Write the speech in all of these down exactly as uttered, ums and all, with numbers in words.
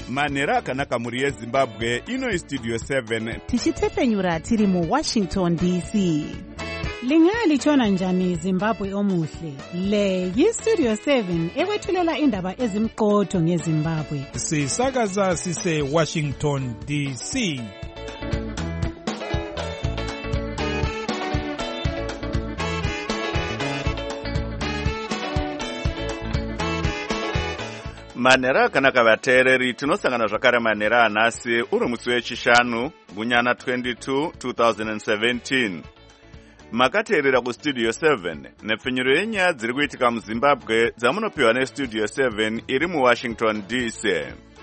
manhero akanaka mhuri yezimbabwe. Ino istudio seven tichitepfenyura tiri muwashington D C. Lingalitshona njani Zimbabwe omuhle? Le yistudio seven ekwethulela indaba ezimqotho ngeZimbabwe. Sisakaza sise Washington D C. manhero akanaka vateereri, tinosangana zvakare manhero anhasi uri musi wechishanu gunyana twenty-two two thousand seventeen. Makateerera kustudio seven nepfenyuro yenyaya dziri kuitika muzimbabwe dzamunopiwa nestudio seven iri muwashington D C.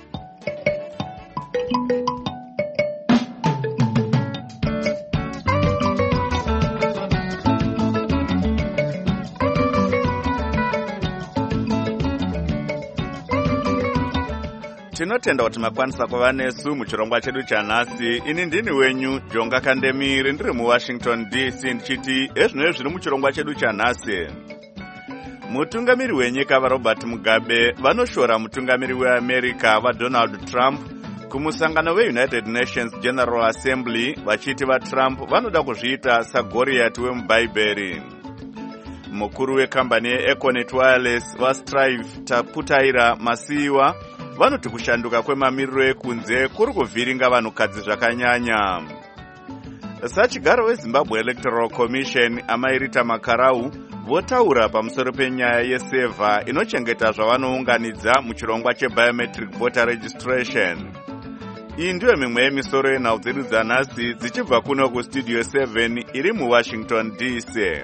Tinotenda kuti makwanisa kuva nesu muchirongwa chedu chanhasi. Ini ndini wenyu Jonga Kandemiri, ndiri muwashington D C ndichiti ezvinova zviri muchirongwa chedu chanhasi. Mutungamiri wenyika vaRobert Mugabe vanoshora mutungamiri weAmerica vaDonald Trump kumusangano weUnited Nations General Assembly vachiti vaTrump vanoda kuzviita saGoriati wemubhaibheri. Mukuru wekambani yeEconet Wireless vaStrive Taputaira Masiyiwa vanoti kushanduka kwemamiriro ekunze kuri kuvhiringa vanhukadzi zvakanyanya. Sachigaro weZimbabwe Electoral Commission Amairita Makarau votaura pamusoro penyaya yesevha inochengeta zvavanounganidza muchirongwa chebiometric voter registration. Iyi ndiyo mimwe yemisoro yenhau dzedu dzanhasi dzichibva kuno kustudio seven iri muwashington D C.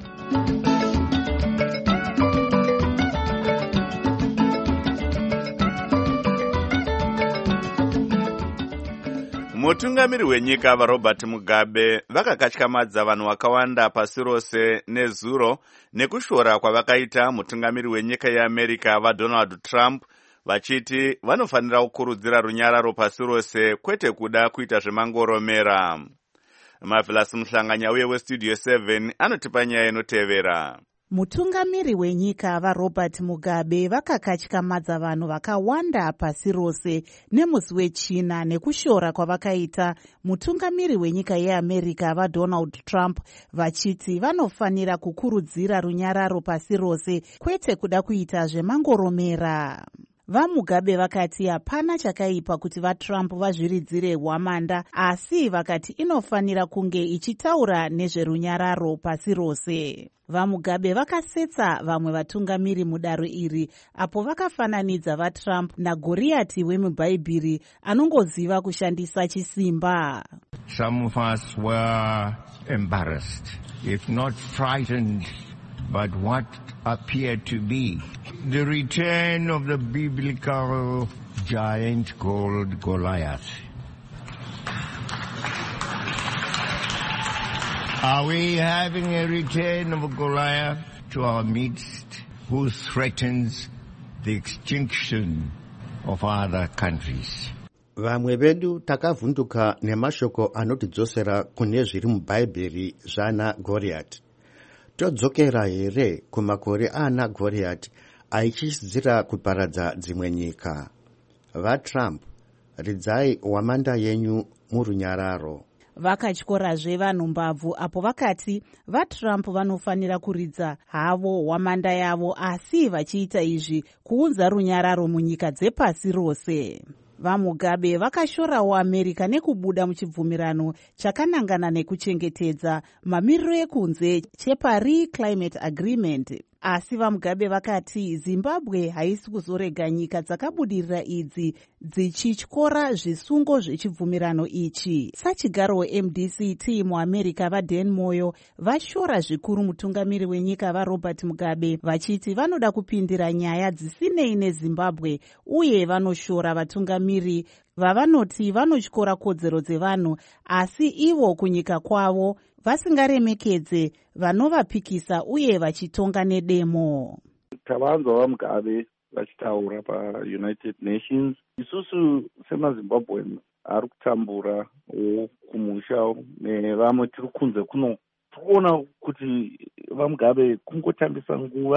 Mutungamiri wenyika vaRobert Mugabe vakakatyamadza vanhu vakawanda pasi rose nezuro nekushora kwavakaita mutungamiri wenyika yeAmerica vaDonald Trump vachiti vanofanira kukurudzira runyararo pasi rose kwete kuda kuita zvemangoromera. Marvelous Muhlanganya uye westudio seven anotipa nyaya inotevera. Mutungamiri wenyika vaRobert Mugabe vakakatyamadza vanhu vakawanda pasi rose nemusi wechina nekushora kwavakaita mutungamiri wenyika yeAmerica vaDonald Trump vachiti vanofanira kukurudzira runyararo pasi rose kwete kuda kuita zvemangoromera. VaMugabe vakati hapana chakaipa kuti vaTrump vazviridzire hwamanda, asi vakati inofanira kunge ichitaura nezverunyararo pasi rose. VaMugabe vakasetsa vamwe vatungamiri mudaro iri apo vakafananidza vaTrump naGoriati wemubhaibheri anongoziva kushandisa chisimba. Some of us were embarrassed, if not frightened, but what appeared to be the return of the biblical giant called Goliath. Are we having a return of Goliath to our midst who threatens the extinction of other countries? Vamwe vedu takavhunduka nemashoko anotidzosera kune zviri mubhaibheri zvana Goriath. Todzokera here kumakore ana Goriath aichizidzira kuparadza dzimwe nyika. VaTrump, ridzai hwamanda yenyu murunyararo. Vakatyorazve vanhu mbavhu apo vakati vaTrump vanofanira kuridza havo hwamanda yavo, asi vachiita izvi kuunza runyararo munyika dzepasi rose. VaMugabe vakashorawo America nekubuda muchibvumirano chakanangana nekuchengetedza mamiriro ekunze cheParis Climate Agreement. Asi VaMugabe vakati Zimbabwe haisi kuzorega nyika dzakabudirira idzi dzichityora zvisungo zvechibvumirano ichi. Sachigaro weM D C T muAmerica vaDan Moyo vashora zvikuru mutungamiri wenyika vaRobert Mugabe vachiti vanoda kupindira nyaya dzisinei neZimbabwe uye vanoshora vatungamiri vavanoti vanotyora kodzero dzevanhu asi ivo kunyika kwavo vasingaremekedze vanovapikisa uye vachitonga nedemo. Tavanzwa vaMugabe vachitaura paUnited Nations. Isusu semaZimbabwean ari kutambura kumusha nevamwe tiri kunze kuno, toona kuti vaMugabe kungotambisa nguva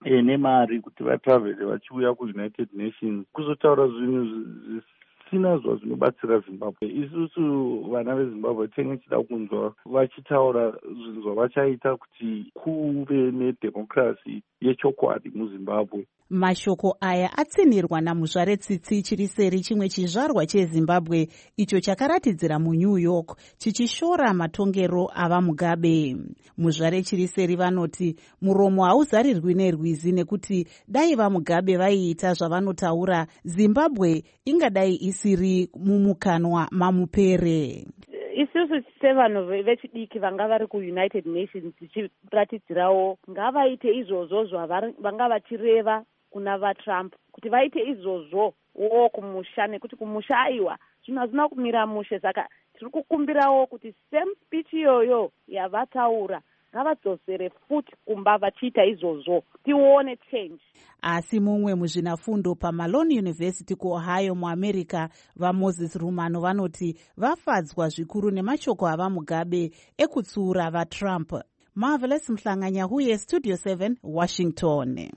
e, nemari kuti vatravhele vachiuya kuunited nations kuzotaura zvinhu zvisina zva zvinobatsira zimbabwe. Isusu vana vezimbabwe tenge chida kunzwa vachitaura zvinhu zvavachaita kuti kuve nedhemokirasi yechokwadi muzimbabwe. Mashoko aya atsinirwa namuzvare Tsitsi chiri seri chimwe chizvarwa chezimbabwe icho chakaratidzira muNew York chichishora matongero ava Mugabe. Muzvare chiri seri vanoti muromo hauzarirwi nerwizi nekuti dai vaMugabe vaiita zvavanotaura Zimbabwe ingadai isiri mumukanwa mamupere. Isusu sevanhu vechidiki vanga vari kuunited nations tichiratidzirawo ngavaite izvozvo zvavanga vachireva kuna vaTrump kuti vaite izvozvo wo kumusha nekuti kumusha aiwa zvinhu hazvina kumira mushe. Saka tiri kukumbirawo kuti same speech iyoyo yavataura ngavadzosere futi kumba vachiita izvozvo tione change. Asi mumwe muzvinafundo paMalone University kuOhio muAmerica vaMoses Rumano vanoti vafadzwa zvikuru nemashoko ava Mugabe ekutsiura vaTrump. Marvelous Mhlanganyahuye, Studio seven, Washington.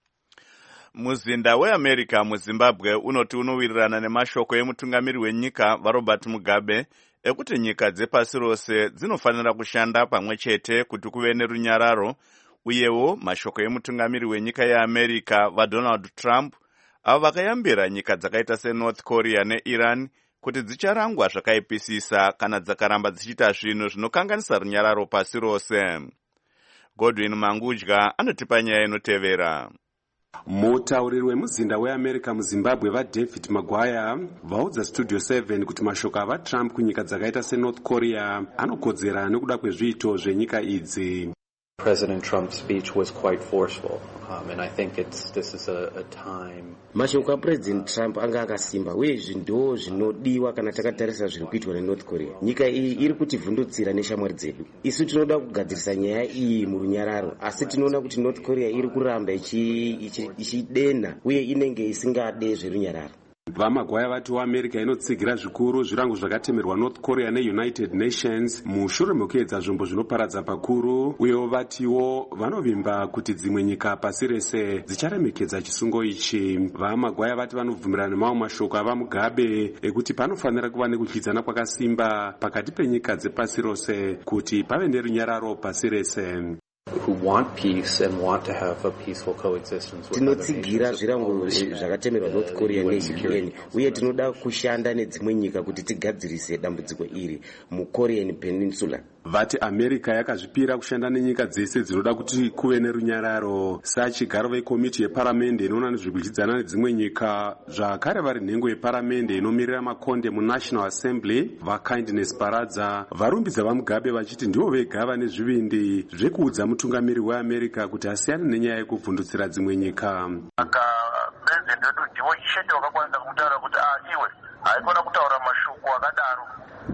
Muzinda weAmerica muZimbabwe unoti unowirirana nemashoko emutungamiri wenyika vaRobert Mugabe ekuti nyika dzepasi rose dzinofanira kushanda pamwe chete kuti kuve nerunyararo, uyewo mashoko emutungamiri wenyika yeAmerica vaDonald Trump avo vakayambira nyika dzakaita seNorth Korea neIran kuti dzicharangwa zvakaipisisa kana dzakaramba dzichiita zvinhu zvinokanganisa runyararo pasi rose. Godwin Mangudya anotipa nyaya inotevera. Mutauriri wemuzinda weAmerica muZimbabwe vaDavid Maguire vaudza Studio seven kuti mashoko ava Trump kunyika dzakaita seNorth Korea anokodzera nekuda kwezviito zvenyika idzi. President Trump's speech was quite forceful, um, and I think it's this is a, a time. Mashoko aPresident Trump anga akasimba uye zvindo zvinodiwa kana takatarisa zviri kuitwa neNorth Korea. Nyika iyi iri kutivhundutsira neshamwari dzedu. Isu tinoda kugadzirisa nyaya iyi murunyararo, asi tinoona kuti North Korea iri kuramba ichidena uye inenge isingade zverunyararo. Vamagwaya vati waAmerica inotsigira zvikuru zvirango zvakatemerwa North Korea neUnited Nations mushure mekuedza zvombo zvinoparadza pakuru, uyewo vatiwo vanovimba kuti dzimwe nyika pasi rese dzicharemekedza chisungo ichi. Vamagwaya vati vanovhumirana nemamwe mashoko ava Mugabe ekuti panofanira kuva nekudyidzana kwakasimba pakati penyika dzepasi rose kuti pave nerunyararo pasi rese. Who want peace and want to have a peaceful coexistence with tinotsigira zvirango zvakatemerwa North Korea neU N uye tinoda kushanda nedzimwe nyika kuti tigadzirise dambudziko iri muKorean Peninsula. Vati America yakazvipira kushanda nenyika dzese dzinoda kuti kuve nerunyararo. Sachigaro vekomiti yeparamende inoona nezvekudyidzana nedzimwe nyika zvakare vari nhengo yeparamende inomirira makonde muNational Assembly vaKindness Paradza varumbidza vaMugabe vachiti ndivo vega vane zvivindi zvekuudza mutungamiri weAmerica kuti asiyane nenyaya yekuvhundutsira dzimwe nyika. Saka president wedu ndiwo chete wakakwanisa kumutaura kuti ah iwe haikona kutaura mashoko akadaro.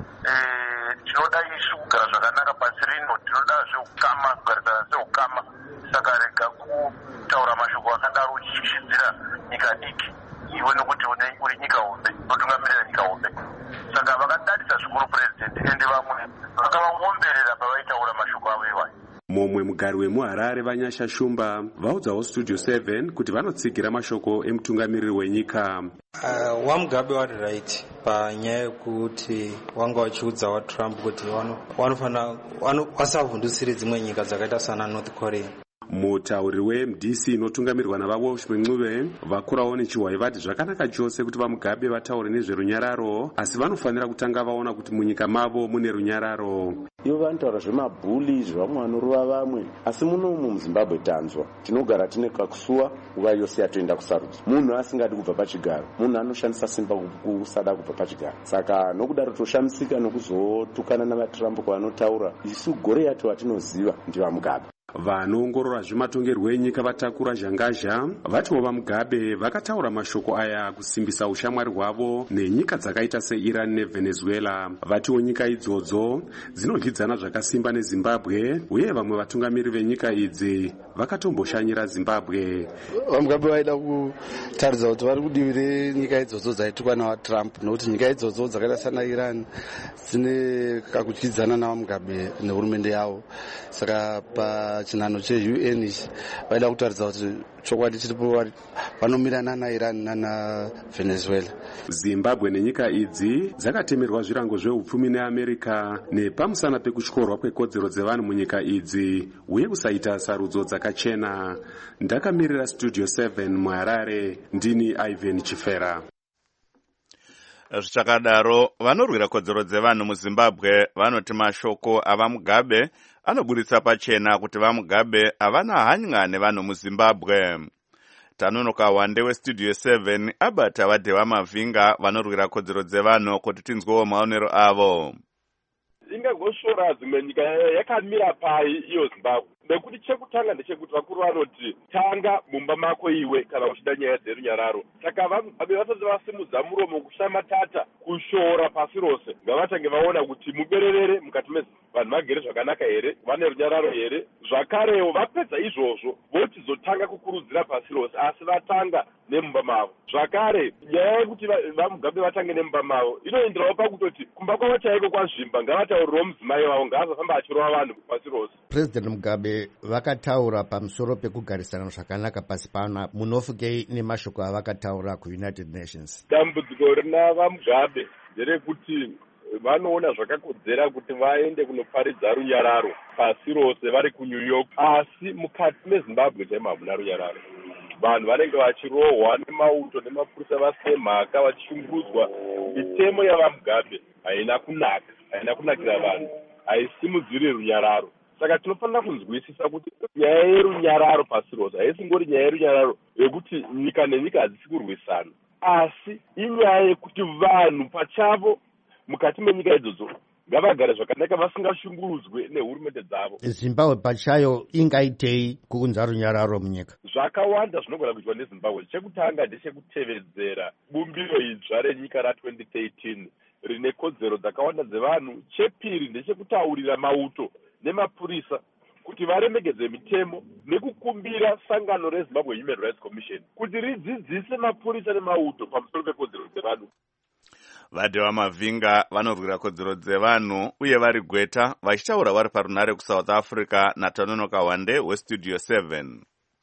Eh tinoda isu kugara zvakanaka pasi rino, tinoda zveukama kugarisana seukama. Saka rega kutaura mashoko akadaro uchishidzira nyika diki iwe nokuti uri nyika hombe unotungamirira nyika hombe. Saka vakadadisa zvikuru president ende vamwe vakavawomberera pavaitaura mashoko avo iwayo. Momwe mugari wemuHarare Vanyasha Shumba vaudzawo Studio seven kuti vanotsigira mashoko emutungamiriri wenyika. Uh, waMugabe wari right panyaya yekuti wanga vachiudza waTrump kuti vanofana vasavhundusire dzimwe nyika dzakaita sana North Korea. Mutauriri weM D C inotungamirwa navaWalsh Mncube vakurawo nechiwai vati zvakanaka chose kuti vaMugabe vataure nezverunyararo, asi vanofanira kutanga vaona kuti munyika mavo mune runyararo. Ivo vanotaura zvemabhuli zvevamwe vanorova vamwe, asi munomu muZimbabwe tanzwa tinogara tine kakusuwa nguva yose yatoenda kusarudzo. Munhu asingadi kubva pachigaro, munhu anoshandisa simba kusada kubva pachigaro. Saka nokudaro toshamisika nokuzotukana navaTrump kwavanotaura. Isu gore yacho watinoziva ndivaMugabe. Vanoongorora zvematongerwo enyika vatakura zhangazha vatiwo vaMugabe vakataura mashoko aya kusimbisa ushamwari hwavo nenyika dzakaita seIran neVenezuela. Vatiwo nyika idzodzo dzinodyidzana zvakasimba neZimbabwe uye vamwe vatungamiri venyika idzi vakatomboshanyira Zimbabwe. VaMugabe vaida kutaridza kuti vari kudivi renyika idzodzo dzaitukwa navaTrump nokuti nyika idzodzo dzakaita sana Iran dzine kakudyidzana navaMugabe nehurumende yavo. Saka pa pachinhano che-U N ichi vaida kutaridza kuti chokwadi chiripo vanomira nana Iran nana Venezuela. Zimbabwe nenyika idzi dzakatemerwa zvirango zveupfumi neAmerica nepamusana pekutyorwa kwekodzero dzevanhu munyika idzi uye kusaita sarudzo dzakachena. Ndakamirira Studio seven muHarare, ndini Ivan Chifera. Zvichakadaro, vanorwira kodzero dzevanhu muZimbabwe vanoti mashoko avaMugabe anoburitsa pachena kuti vaMugabe havana hanya nevanhu muZimbabwe. Tanonoka Wande weStudio seven abata vadheva Mavhinga vanorwira kodzero dzevanhu kuti tinzwewo maonero avo. Ingangosvora dzimwe nyika yakamira pai iyo Zimbabwe. Nekuti chekutanga ndechekuti vakuru vanoti tanga mumba mako iwe kana uchida nyaya dzerunyararo. Saka vaMugabe vasati vasimudza muromo kushamatata kushora pasi rose ngavatange vaona kuti mubererere mukati mezi vanhu vagere zvakanaka here, vane runyararo here. Zvakarewo vapedza izvozvo vochizotanga kukurudzira pasi rose, asi vatanga nemumba mavo. Zvakare nyaya yekuti vaMugabe vatange nemumba mavo inoenderawo pakutoti kumba kwavo chaiko kwazvimba ngavataurirewo mudzimai wavo ngaazofamba achirova vanhu pasi rose. President Mugabe vakataura pamusoro pekugarisana zvakanaka pasi pana, munofukei nemashoko avakataura kuUnited Nations? Dambudziko rina vaMugabe nderekuti vanoona zvakakodzera kuti vaende kunoparidza runyararo pasi rose vari kuNew York, asi mukati meZimbabwe chaimo hamuna runyararo. Vanhu vanenge vachirohwa nemauto nemapurisa vasine mhaka vachishungurudzwa. Mitemo yavaMugabe haina kunaka, haina kunakira vanhu, haisimudziri runyararo. Saka tinofanira kunzwisisa kuti nyaya yerunyararo pasi rose haisingori nyaya yerunyararo yekuti nyika nenyika hadzisi kurwisana, asi inyaya yekuti vanhu pachavo mukati menyika idzodzo ngavagare zvakanaka vasingashungurudzwe nehurumende dzavo. Zimbabwe pachayo ingaitei kuunza runyararo munyika? Zvakawanda zvinogona kuitwa neZimbabwe. Chekutanga ndechekutevedzera bumbiro idzva renyika ratwenty thirteen rine kodzero dzakawanda dzevanhu. Chepiri ndechekutaurira mauto nemapurisa kuti varemegedze mitemo nekukumbira sangano reZimbabwe Human Rights Commission kuti ridzidzise mapurisa nemauto pamusoro pekodzero dzevanhu. Vadheva Mavhinga vanorwira kodzero dzevanhu uye vari Gweta vachitaura vari parunare kuSouth Africa naTanonoka Wande weStudio seven.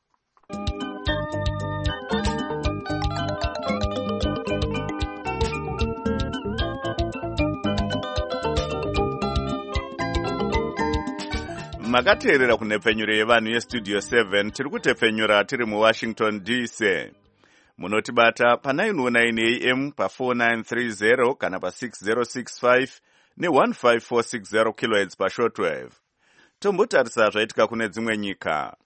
Makateerera kunhepfenyuro yevanhu yeStudio seven, tiri kutepfenyura tiri muWashington D C. Munotibata pa nine oh nine A M pa four nine three zero kana pa six zero six five ne one five four six zero kilohertz pa shortwave. Tombotarisa zvaitika kune dzimwe nyika.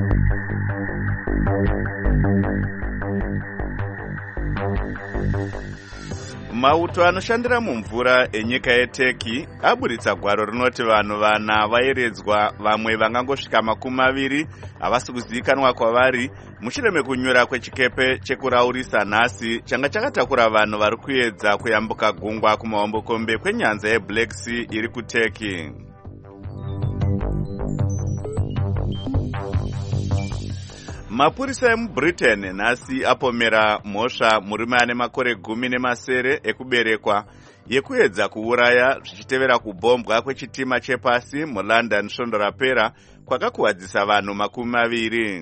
Mauto anoshandira mumvura enyika yeTurkey aburitsa gwaro rinoti vanhu vana vaeredzwa, vamwe vangangosvika makumi maviri havasi kuzivikanwa kwavari mushure mekunyura kwechikepe chekuraurisa nhasi changa chakatakura vanhu vari kuedza kuyambuka gungwa kumahombokombe kwenyanza yeBlack Sea iri kuTurkey. Mapurisa emuBritain nhasi apomera mhosva murume ane makore gumi nemasere ekuberekwa yekuedza kuuraya zvichitevera kubhombwa kwechitima chepasi muLondon svondo rapera kwakakuwadzisa vanhu makumi maviri.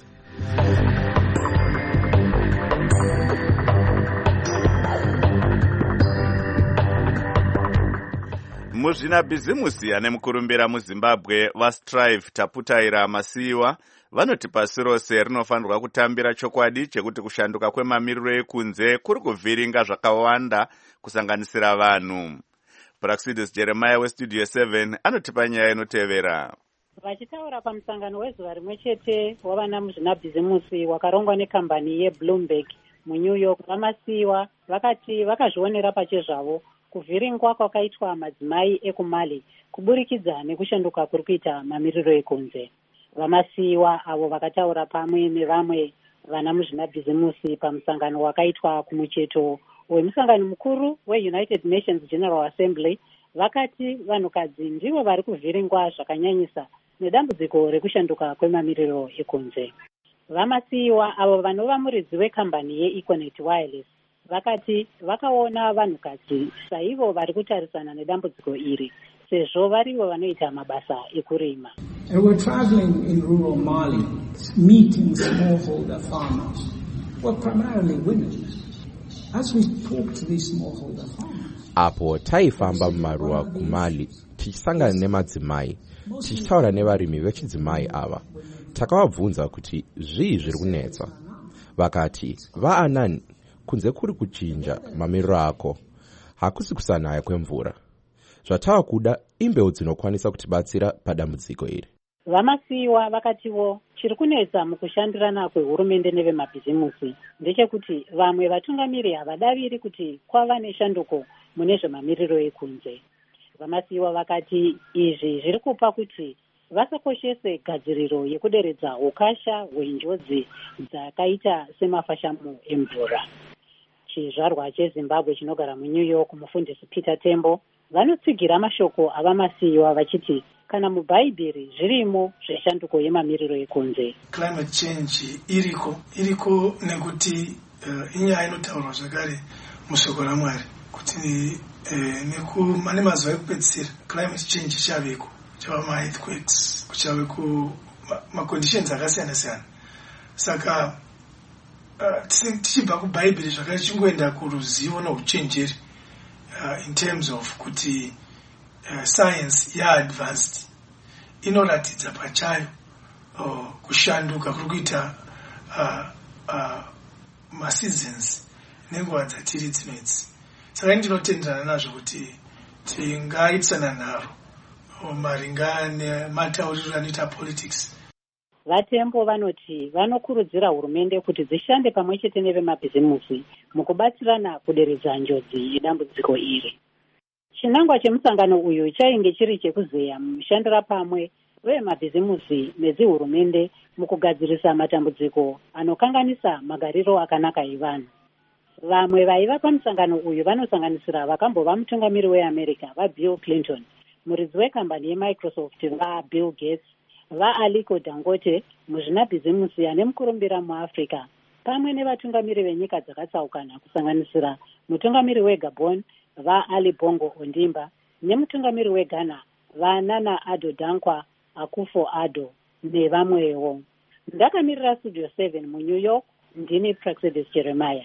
Muzvinabhizimusi ane mukurumbira muZimbabwe vaStrive Taputaira Masiyiwa vanoti pasi rose rinofanirwa kutambira chokwadi chekuti kushanduka kwemamiriro ekunze kuri kuvhiringa zvakawanda kusanganisira vanhu. Praxidis Jeremiah weStudio seven anotipa nyaya inotevera. Vachitaura pamusangano wezuva rimwe chete wavana muzvinabhizimusi wakarongwa nekambani yeBloomberg muNew York, vaMasiyiwa vakati vakazvionera pachezvavo kuvhiringwa kwakaitwa madzimai ekumali kuburikidza nekushanduka kuri kuita mamiriro ekunze. VaMasiyiwa avo vakataura pamwe nevamwe vana muzvinabhizimusi pamusangano wakaitwa kumucheto wemusangano mukuru weUnited Nations General Assembly vakati vanhukadzi ndivo vari kuvhiringwa zvakanyanyisa nedambudziko rekushanduka kwemamiriro ekunze. VaMasiyiwa avo vanova muridzi wekambani yeEconet Wireless vakati vakaona vanhukadzi saivo vari kutarisana nedambudziko iri sezvo varivo vanoita mabasa ekurima. And we're traveling in rural Mali, meeting smallholder farmers, well, primarily women. As we talk to these smallholder farmers, apo taifamba mumaruwa kuMali tichisangana nemadzimai tichitaura nevarimi vechidzimai ava, takavabvunza kuti zvii zviri kunetsa. Vakati vaanani, kunze kuri kuchinja mamiriro ako, hakusi kusanaya kwemvura. Zvatava kuda imbeu dzinokwanisa kutibatsira padambudziko iri. Vamasiyiwa vakatiwo chiri kunetsa mukushandirana kwehurumende nevemabhizimusi ndechekuti vamwe vatungamiri havadaviri kuti kwava neshanduko mune zvemamiriro ekunze. Vamasiyiwa vakati izvi zviri kupa kuti vasakoshese gadziriro yekuderedza ukasha hwenjodzi dzakaita semafashamo emvura. Chizvarwa cheZimbabwe chinogara muNew York, mufundisi Peter Tembo, vanotsigira mashoko avamasiyiwa vachiti kana mubhaibheri zvirimo zveshanduko yemamiriro ekunze. Climate change iriko iriko nekuti uh, inyaya inotaurwa zvakare mushoko raMwari kuti uh, nekumane mazuva ekupedzisira climate change ichaveko, kuchava ma-earthquakes, kuchave ku ma-conditions akasiyana siyana. Saka uh, tichibva kubhaibheri zvakare chingoenda kuruzivo nouchenjeri uh, in terms of kuti uh, science ya-advanced inoratidza pachayo uh, kushanduka kuri kuita uh, uh, ma-seasons nenguva dzatiri dzinodzi. Saka ndinotenderana nazvo kuti tingaitisana nharo maringa nematauriro anoita politics. Vatembo vanoti vanokurudzira hurumende kuti dzishande pamwe chete nevemabhizimusi mukubatsirana kuderedza njodzi yedambudziko iri. Chinangwa chemusangano uyu chainge chiri chekuzeya mushandira pamwe vemabhizimusi nedzihurumende mukugadzirisa matambudziko anokanganisa magariro akanaka evanhu. Vamwe vaiva pamusangano uyu vanosanganisira vakambova mutungamiri weAmerica vaBill Clinton, muridzi wekambani yeMicrosoft vaBill Gates, vaAliko Dangote, muzvinabhizimusi ane mukurumbira muAfrica, pamwe nevatungamiri venyika dzakatsaukana kusanganisira mutungamiri weGabon vaAli Bongo Ondimba nemutungamiri weGhana vaNana Addo Dankwa Akufo-Addo nevamwewo. Ndakamirira Studio seven muNew York, ndini Praxedis Jeremiah.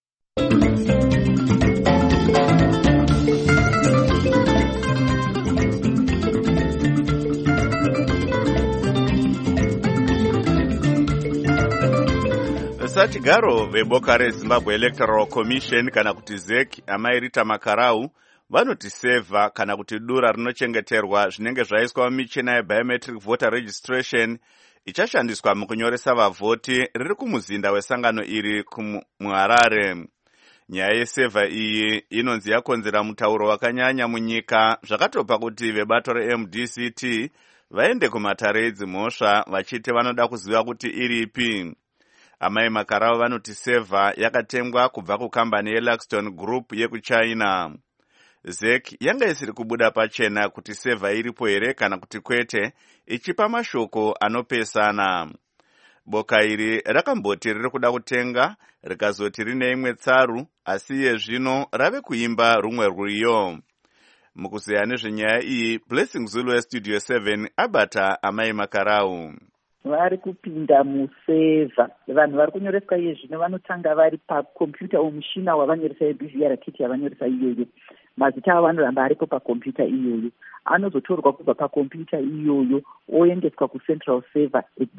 Sachigaro veboka reZimbabwe Electoral Commission kana kuti Z E C amairita makarau vanoti seva kana kuti dura rinochengeterwa zvinenge zvaiswa mumichina yebiometric voter registration ichashandiswa mukunyoresa vavhoti riri kumuzinda wesangano iri kuMuharare. Nyaya yeseva iyi inonzi yakonzera mutauro wakanyanya munyika, zvakatopa kuti vebato reM D C T vaende kumatare edzimhosva vachiti vanoda kuziva kuti iripi. Amai makarau vanoti seva yakatengwa kubva kukambani yeLaxton Group yekuChina. Z E C yanga isiri kubuda pachena kuti seva iripo here kana kuti kwete, ichipa mashoko anopesana. Boka iri rakamboti riri kuda kutenga rikazoti rine imwe tsaru, asi iye zvino rave kuimba rumwe rwiyo. Mukuzeya nezvenyaya iyi, Blessing Zulu weStudio seven abata amai makarau. Vari kupinda museva. Vanhu vari kunyoreswa iye zvino vanotanga vari pakompyuta omushina wavanyoresa B V R kit yavanyoresa iyoyo. Mazita avo anoramba aripo pakompyuta iyoyo. Anozotorwa kubva pakompyuta iyoyo oendeswa kucentral server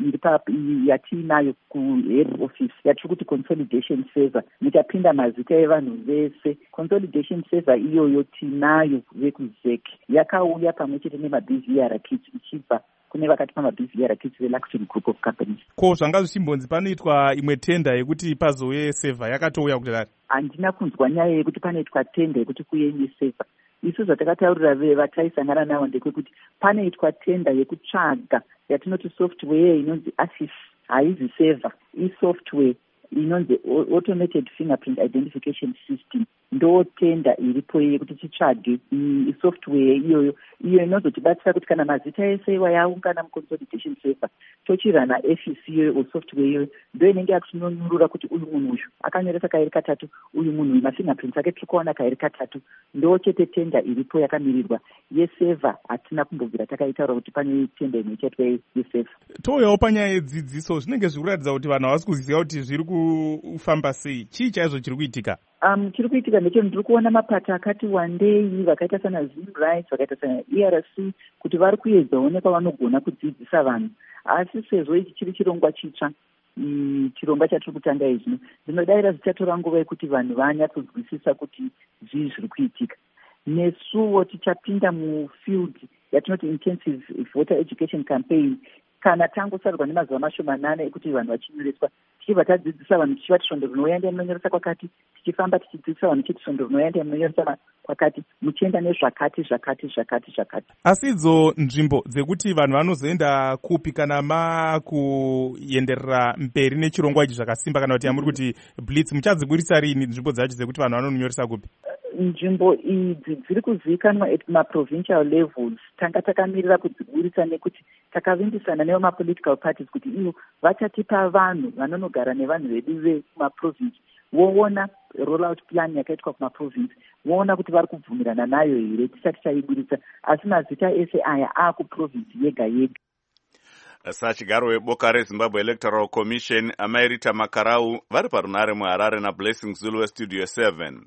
iri yatiinayo kuhead office yatiri kuti consolidation server. Nikapinda mazita evanhu vese. Consolidation server iyoyo tinayo vekuZ E C yakauya pamwe chete nemaB V R kit ichibva kune vakati pamaB V R kits veLaxton Group of Companies. Ko zvanga zvichimbonzi panoitwa imwe tenda yekuti pazouye server yakatouya kudai? Handina kunzwa nyaya yekuti panoitwa tenda yekuti kuye server. Isu zvatakataurira vataisangana navo ndekuti panoitwa tenda yekutsvaga yatinoti software inonzi ASIS, haizi server, isoftware inonzi automated fingerprint identification system ndo tenda iripo yekuti titsvage isoftware iyoyo iyo inozotibatsira kuti kana mazita ese yaungana muconsolidation server tochirana F E C iyoyo software iyoyo ndo inenge yakutinonyurura kuti uyu munhu uyu akanyoresa kairi katatu, uyu munhu uyu mafingerprints ake tiri kuona kairi katatu. Ndo chete tenda iripo yakamirirwa yeseva. Hatina kumbobvira takaitaura kuti pane tenda imwe chaitwa yeseva. Touyawo panyaya yedzidziso, zvinenge zviri kuratidza kuti vanhu havasi kuziva kuti zviri kufamba sei. Chii chaizvo chiri kuitika? Um, chiri kuitika ndechekuti ndiri kuona mapato akati wandei vakaita sana Zim Rights, vakaita sana E R C kuti vari kuedzawo nepavanogona kudzidzisa vanhu. Asi sezvo ichi chiri chirongwa chitsva, chirongwa chatiri kutanga izvi, ndinodavira zvichatora nguva yekuti vanhu vanyatsodzwisisa kuti zvii zviri kuitika. Nesuwo tichapinda mufield yatinoti intensive voter education campaign kana tangosarurwa nemazuva mashomanana ekuti vanhu vachinyoreswa, tichibva tadzidzisa vanhu tichivati svondo rinoenda munonyoresa kwakati, tichifamba tichidzidzisa vanhu tichiti svondo rinoenda munonyoresa kwakati, muchienda nezvakati zvakati zvakati zvakati. Asi idzo nzvimbo dzekuti vanhu vanozoenda kupi kana makuenderera mberi nechirongwa ichi zvakasimba, kana kuti yamuri kuti blitz, muchadziburisa rini nzvimbo dzacho dzekuti vanhu vanonyoresa kupi? Nzvimbo idzi dziri kuzivikanwa at maprovincial levels. Tanga takamirira kudziburisa nekuti takavimbisana nevemapolitical parties kuti ivo vachatipa vanhu vanonogara nevanhu vedu vekumaprovince voona rollout plan yakaitwa kumaprovince, voona kuti vari kubvumirana nayo here tisati taiburisa, asi mazita ese aya akuprovince yega yega. Sachigaro weboka reZimbabwe Electoral Commission Amairita Makarau vari parunare muHarare naBlessing Zulu weStudio seven.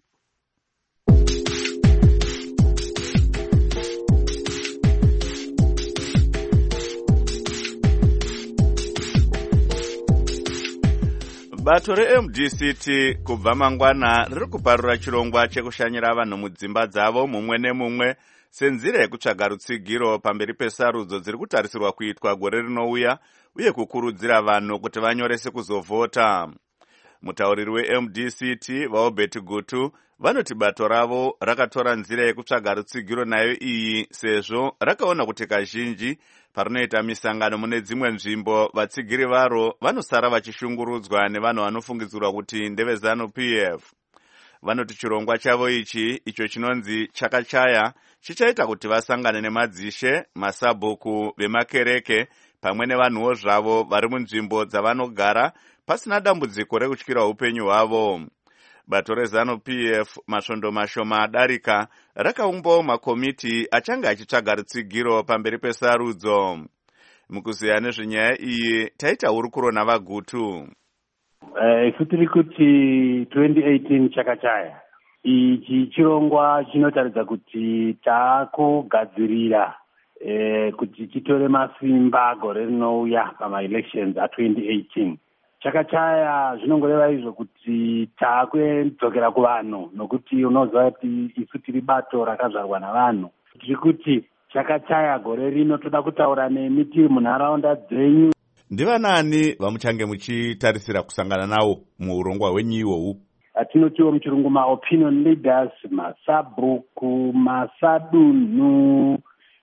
Bato reM D C T kubva mangwana riri kuparura chirongwa chekushanyira vanhu mudzimba dzavo mumwe nemumwe senzira yekutsvaga rutsigiro pamberi pesarudzo dziri kutarisirwa kuitwa gore rinouya uye kukurudzira vanhu kuti vanyorese kuzovhota. Mutauriri weM D C T vaObert Gutu vanoti bato ravo rakatora nzira yekutsvaga rutsigiro nayo iyi sezvo rakaona kuti kazhinji parinoita misangano mune dzimwe nzvimbo vatsigiri varo vanosara vachishungurudzwa nevanhu vanofungidzirwa kuti ndeve ZANU P F. Vanoti chirongwa chavo ichi icho chinonzi chakachaya chichaita kuti vasangane nemadzishe, masabhuku vemakereke pamwe nevanhuwo zvavo vari munzvimbo dzavanogara pasina dambudziko rekutyira upenyu hwavo. Bato reZANU P F masvondo mashoma adarika rakaumbawo makomiti achanga achitsvaga rutsigiro pamberi pesarudzo. Mukuziya nezvenyaya iyi taita hurukuro navaGutu. Isu tiri kuti twenty eighteen chakachaya. Ichi chirongwa chinotaridza kuti takugadzirira eh, kuti chitore masimba gore rinouya pama-elections a-twenty eighteen. Chakachaya zvinongoreva izvo kuti takudzokera kuvanhu, nokuti unoziva kuti isu tiri bato rakazvarwa navanhu. Tiri kuti chakachaya gore rino toda kutaura nemi tiri munharaunda dzenyu. Ndivanani vamuchange muchitarisira kusangana nawo muurongwa hwenyu ihwohwu? Atinotiwo muchirungu ma-opinion leaders, masabhuku, masadunhu,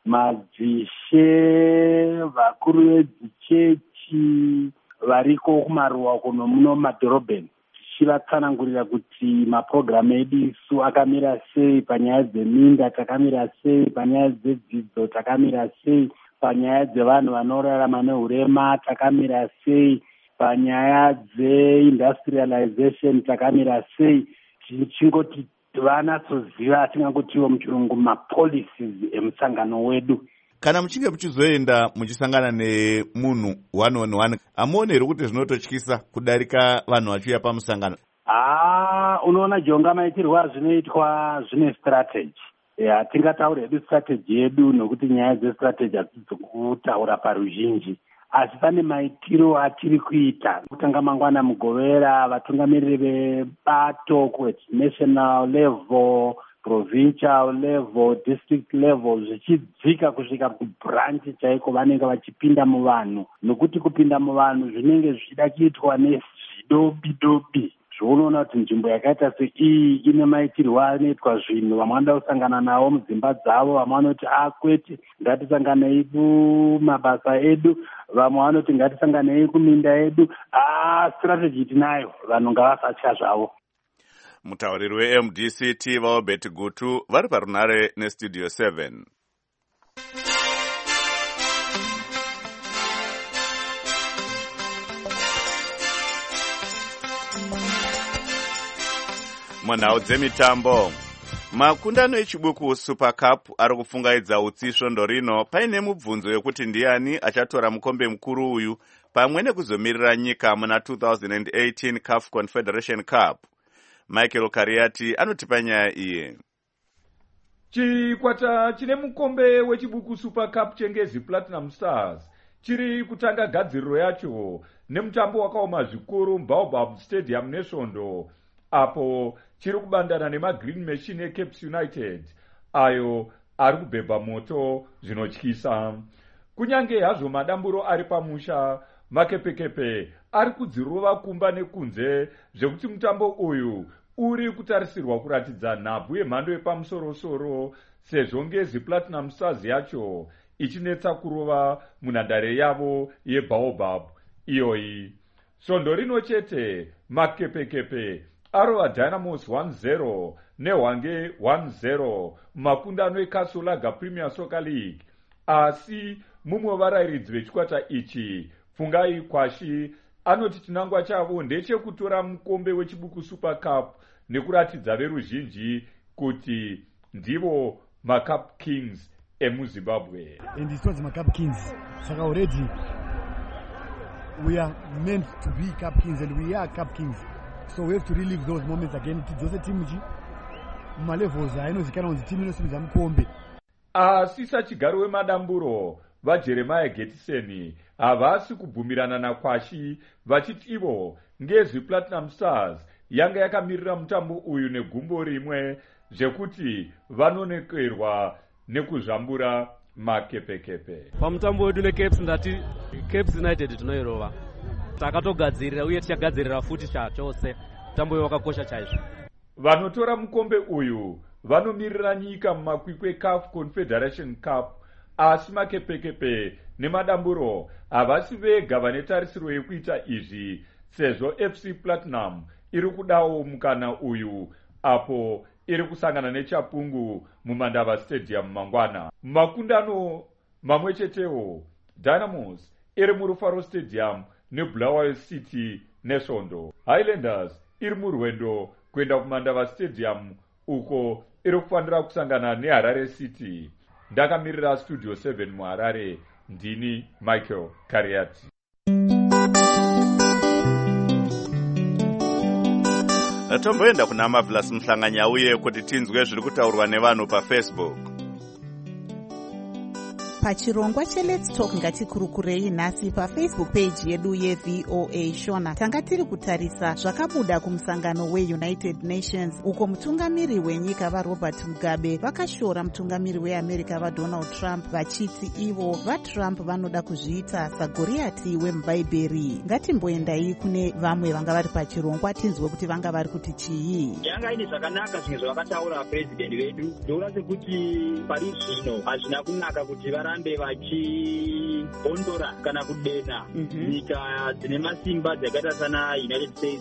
madzishe, vakuru vedzichechi variko kumaruwa kuno muno madhorobheni, tichivatsanangurira kuti mapurogiramu edu isu akamira sei, panyaya dzeminda takamira sei, panyaya dzedzidzo takamira sei, panyaya dzevanhu vanorarama nehurema takamira sei, panyaya dzeindustrialization takamira sei. Tichingoti vanatsoziva atingangotiwo muchirungu mapolicies emusangano wedu. Kana muchinge muchizoenda muchisangana nemunhu one on one, amuone here kuti zvinototyisa kudarika vanhu vachiuya pamusangano? Ah, unoona jonga maitirwa zvinoitwa zvine strategy. Yeah, tingataura hedu strategy yedu nokuti nyaya dzestrategy hadzisi kutaura paruzhinji, asi pane maitiro atiri kuita. Kutanga mangwana mugovera vatungamiriri vebato ku national level, provincial level, district level, zvichidzika kusvika kubranch chaiko vanenge vachipinda muvanhu, nokuti kupinda muvanhu zvinenge zvichida kuitwa nezvidobi dobi. Zvounoona kuti nzvimbo yakaita seiyi ine maitirwa anoitwa zvinhu, vamwe vanoda kusangana navo mudzimba dzavo, vamwe vanoti akwete ngatisanganei kumabasa edu, vamwe vanoti ngatisanganei kuminda yedu. Ah, strategy tinayo, vanhu ngavasatya zvavo. Mutauriri we-M D C T vaobert Gutu vari parunare nestudio seven. Munhau dzemitambo, makundano echibuku Super Cup ari kufungaidza utsi svondo rino paine mubvunzo yekuti ndiani achatora mukombe mukuru uyu pamwe nekuzomirira nyika muna two thousand eighteen C A F Confederation Cup. Michael Kariati anotipa nyaya iye. Chikwata chine mukombe wechibuku Super Cup chengezi Platinum Stars chiri kutanga gadziriro yacho nemutambo wakaoma zvikuru muBaobab Stadium nesvondo, apo chiri kubandana nemagreen machine eCapes United ayo ari kubhebha moto zvinotyisa. Kunyange hazvo madamburo ari pamusha, makepekepe ari kudzirova kumba nekunze zvekuti mutambo uyu uri kutarisirwa kuratidza nhabvu yemhando yepamusoro-soro sezvo ngezi Platinum Stars yacho ichinetsa kurova munhandare yavo yeBaobab iyoyi. Svondo rino chete makepekepe arova Dynamos one zero neHwange one zero mumakundano eKasolaga Premier Soccer League, asi mumwe wevarairidzi vechikwata ichi Fungai Kwashi anoti chinangwa chavo ndechekutora mukombe wechibuku Super Cup nekuratidza veruzhinji kuti ndivo maCup Kings emuZimbabwe. And it's not maCup Kings. Saka already we are meant to be Cup Kings and we are Cup Kings. So we have to relive those moments again. Tidzose timu chi malevels ainozikana kuti timu inosimudza mukombe. Asisa chigaro wemadamburo vaJeremiah Getiseni havasi kubvumirana naKwashi vachiti ivo ngezi Platinum Stars yanga yakamirira mutambo uyu negumbo rimwe zvekuti vanonekerwa nekuzvambura makepekepe. Pamutambo wedu neCapes ndati Capes United tinoirova. Takatogadzirira uye tichagadzirira futi chachose. Mutambo wakakosha chaizvo. Vanotora mukombe uyu vanomirira nyika mumakwikwi eC A F Confederation Cup, asi makepekepe nemadamburo havasi vega vane tarisiro yekuita izvi sezvo F C Platinum iri kudawo mukana uyu apo iri kusangana neChapungu muMandava Stadium mangwana. Makundano mamwe chetewo Dynamos iri muRufaro Stadium neBulawayo City nesvondo. Highlanders iri murwendo kuenda kuMandava Stadium uko iri kufanira kusangana neHarare City. Ndakamirira Studio seven muHarare, ndini Michael Kariati. Tomboenda kuna Marvelous Mhlanganya uye kuti tinzwe zviri kutaurwa nevanhu paFacebook. Pachirongwa cheLet's Talk ngatikurukurei nhasi paFacebook page yedu yeV O A Shona. Tanga tiri kutarisa zvakabuda kumusangano weUnited Nations uko mutungamiri wenyika vaRobert Mugabe vakashora mutungamiri weAmerica vaDonald Trump vachiti ivo vaTrump vanoda kuzviita saGoriati wemubhaibheri. Ngatimboendai kune vamwe vanga vari pachirongwa tinzwe kuti vanga vari kuti chii. Yanga ine zvakanaka zvinhu zvavakataura president vedu. Ndoona sekuti pari zvino hazvina kunaka kuti vara Varambe vachibondora kana kudena nyika dzine masimba dzakaita sana United States.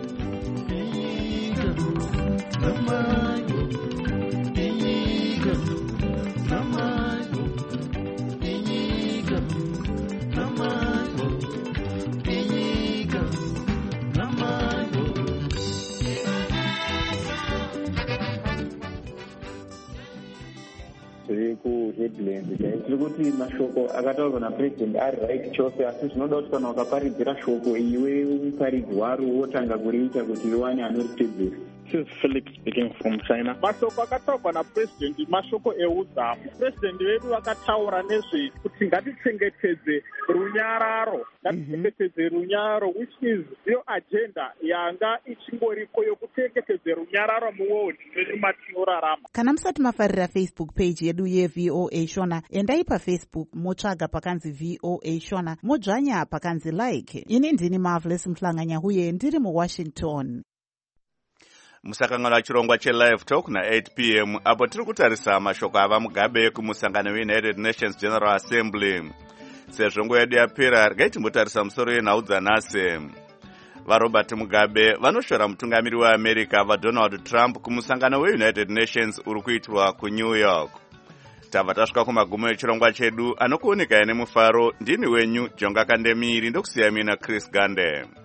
tiri kuti mashoko akataurwa napresident ari right chose, asi zvinoda kuti kana wakaparidzira shoko iwe muparidzi waro wotanga kuriita kuti riwane anoritedzera. This is Philip speaking from China. Mashoko akataurwa napresident mashoko eudzamu. President vedu vakataura nezve kuti ngatichengetedze runyararo, ngatichengetedze runyararo, which is iyo agenda yanga ichingoriko yokuchengetedze runyararo muworld medu matinorarama. Kana musati mafarira Facebook page yedu yeV O A Shona, endai paFacebook motsvaga pakanzi V O A Shona, modzvanya pakanzi like. Ini ndini Marvelous Mhlanganya uye ndiri muWashington. Musakanganwa chirongwa cheLive Talk na eight p m apo tiri kutarisa mashoko ava Mugabe kumusangano weUnited Nations General Assembly. Sezvo nguva yedu yapera regai timbotarisa musoro yenhau dzanhasi. vaRobert Mugabe vanoshora mutungamiri weAmerica vaDonald Trump kumusangano weUnited Nations uri kuitirwa kuNew York. Tabva tasvika kumagumo echirongwa chedu anokuonekai nemufaro. Ndini wenyu Jonga Kandemiri ndokusiya mina Chris Gande.